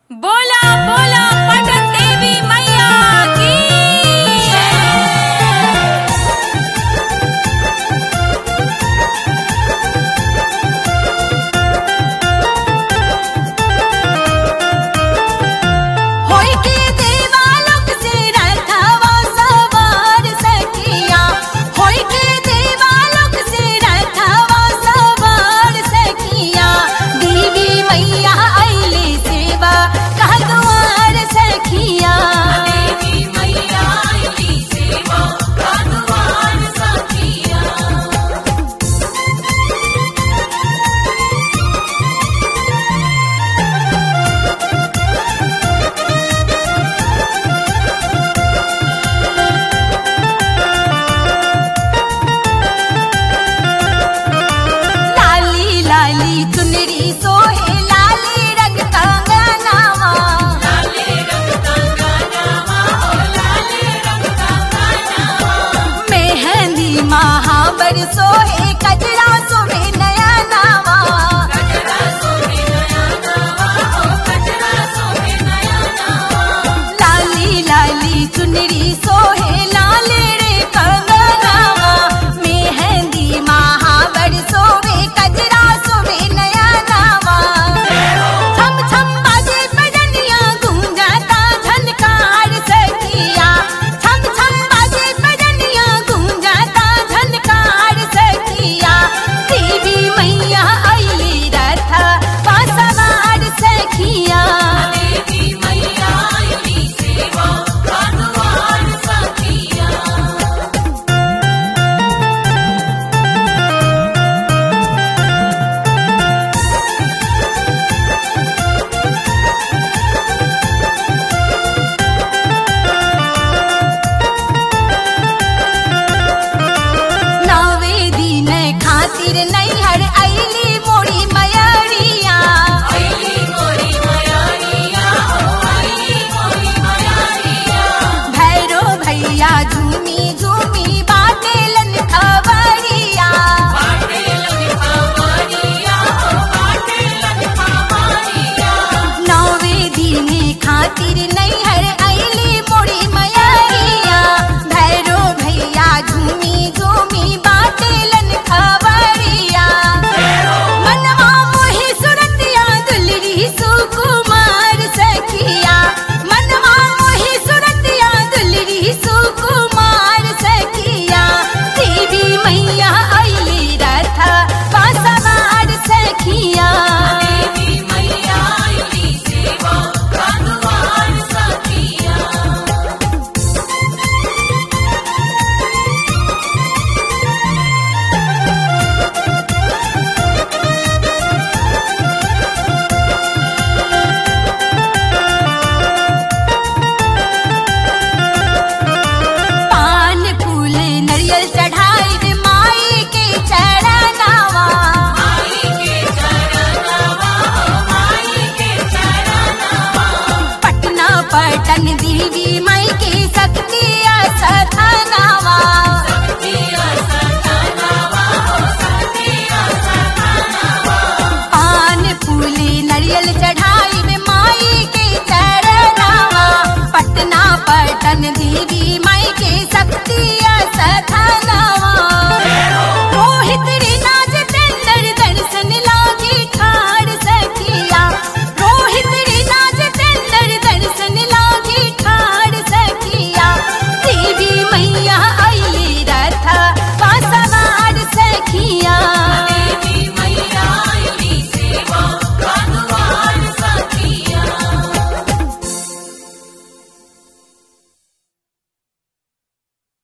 बोला बोला पटन देवी मैया की होई के देवालोक से रथवा सवार सखिया होई के देवालोक से रथवा सवार सखिया देवी मैया आईली सेवा कह द्वार सखिया देवी मैया आईली सेवा कह द्वार सखिया। लाली लाली चुनरी सोहे लाली रंग कंगनावा लाली रंग कंगनावा ओ लाली रंग कंगनावा मेहंदी महावर सोहे कजरा सोहे नया नावा कजरा सोहे नया नावा ओ कजरा सोहे नया नावा लाली लाली चुनरी सोहे लाली रे कंगनावा मेहंदी महावर सोहे कजरा सोहे नया नावा छम छम बाजे बजनिया गूंजाता झनकार सखिया छम छम बाजे बजनिया गूंजाता झनकार सखिया देवी मैया आईली रथ पासवार सखिया देवी मैया आईली सेवा कानवार सखिया। नवे दिन खातिर नैहर आईली मोरी मयरिया आईली मोरी मयरिया ओ आईली मोरी मयरिया भैरो भैया झूमी झूमी बाटेलन खबरिया बाटेलन खबरिया ओ बाटेलन खबरिया नवे दिन खातिर नैहर आईली मोरी मयरिया भैरो भैया झूमी झूमी बाटेलन खबरिया मनवा मोहि सुरतिया दुलरी सुकुमार सखिया मनवा मोहि सुरतिया दुलरी सुकुमार सखिया देवी मैया आईली रथ पासवार सखिया देवी मैया आईली सेवा कानवार सखिया। पान फूल नरियल चढ़ाई दे माई के चरणवा माई के चरणवा माई के चरणवा पटना पटन देवी माई के शक्ति असथनवा